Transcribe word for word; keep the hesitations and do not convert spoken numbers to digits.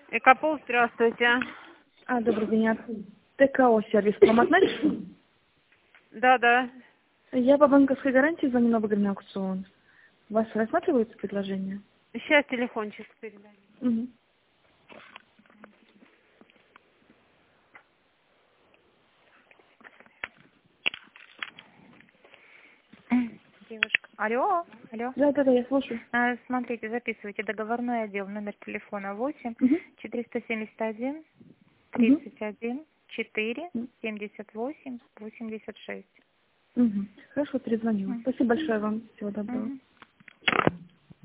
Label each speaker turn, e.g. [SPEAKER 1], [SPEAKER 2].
[SPEAKER 1] Экопол, здравствуйте.
[SPEAKER 2] А, добрый день. От ТКО сервис к вам относится?
[SPEAKER 1] Да, да.
[SPEAKER 2] Я по банковской гарантии звоню на выгодный аукцион. У вас рассматриваются предложения?
[SPEAKER 1] Сейчас телефончик передаю.
[SPEAKER 2] Угу.
[SPEAKER 3] Девушка. Алло, алло.
[SPEAKER 2] Да, да, да, я слушаю.
[SPEAKER 3] А, смотрите, записывайте. Договорной отдел, номер телефона восемь
[SPEAKER 2] Угу.
[SPEAKER 3] четыреста семьдесят один
[SPEAKER 2] Угу.
[SPEAKER 3] тридцать один четыре семьдесят восемь восемьдесят шесть.
[SPEAKER 2] Угу. Хорошо, перезвонила.
[SPEAKER 3] Мгм.
[SPEAKER 2] Спасибо большое вам. Всего доброго.
[SPEAKER 3] Мгм.